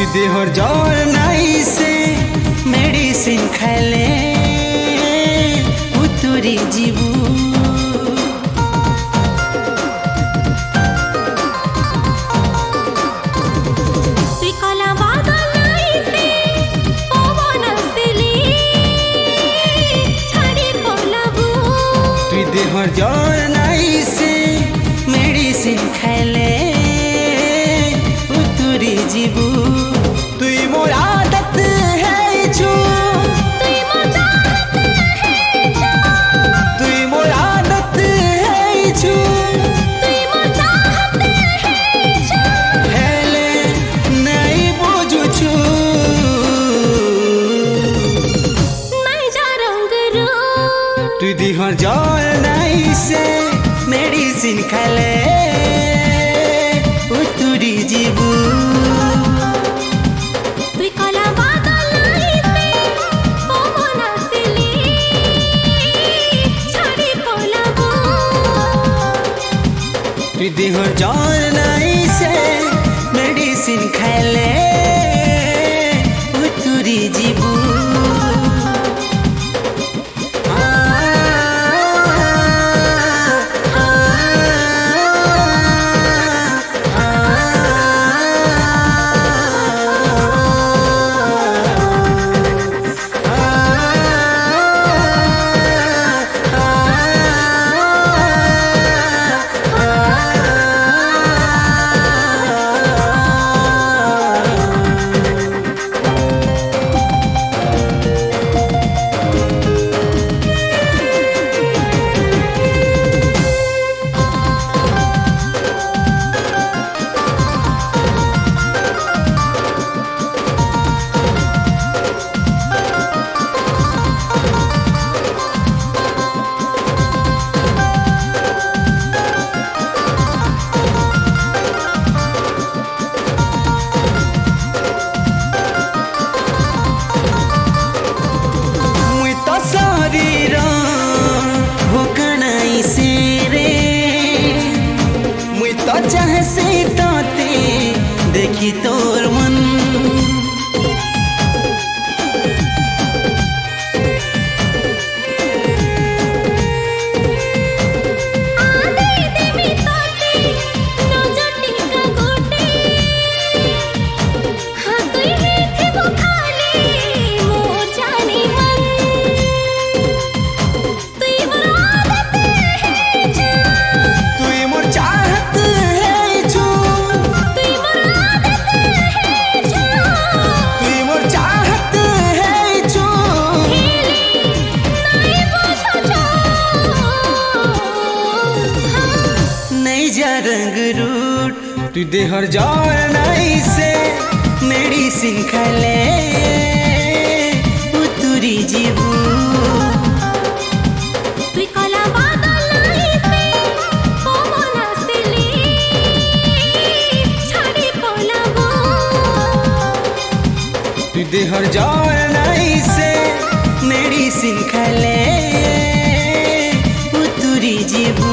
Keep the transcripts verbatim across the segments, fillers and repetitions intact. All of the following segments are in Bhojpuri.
देहर জ্বর নাইছে মেডিসিন খাইলে উতুরি জীবু देहर জ্বর নাইছে মেডিসিন খাইলে উতুরি জীবু তুই মোর আদত হেইছু তুই মোর চাহত হেইছু তুই মোর আদত হেইছু তুই মোর চাহত হেইছু হেলে নাই বুঝুছু নাই যা রঙ রু তুই দেহর জ্বর নাইছে মেডিসিন খাইলে উতুরি জীবু তুই কলা বাদল নাইছে পবন আসিলি ছাড়ি পলাবো তুই দেহর জ্বর নাইছে মেডিসিন খাইলে উতুরি জীবু चाहे से ताते देखी तोर मन आदे देवी ताते नजटी का गोटे हाँ तुई ही थे वो खाली मोर जानी मन तुई मोर आदत है तुई मोर चाहत रंग रूट तू देहर জ্বর নাইছে মেডিসিন খাইলে উতুরি জীবু তুই কলা বাদল নাইছে পবন আসিলি ছাড়ি পলাবো তুই দেহর জ্বর নাইছে মেডিসিন খাইলে উতুরি জীবু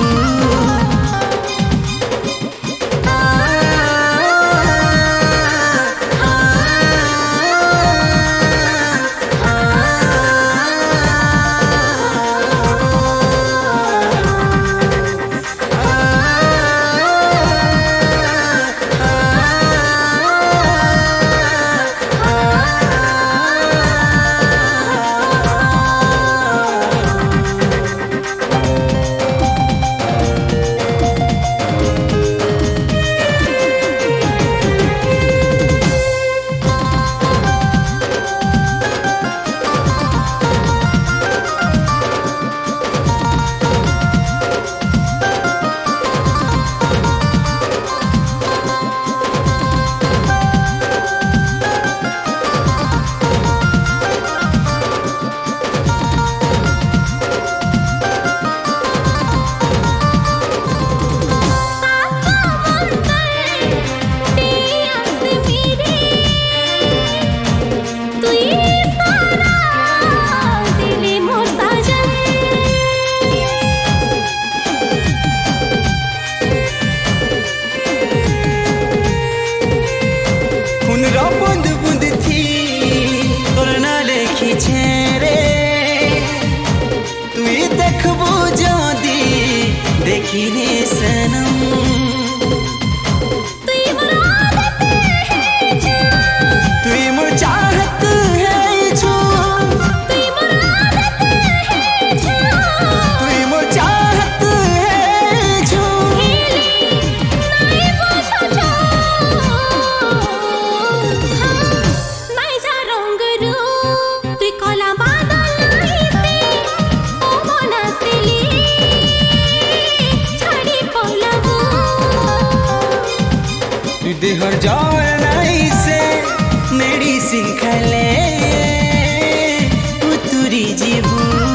भावनाई से मेडिसिन खाले उतुरी जीबू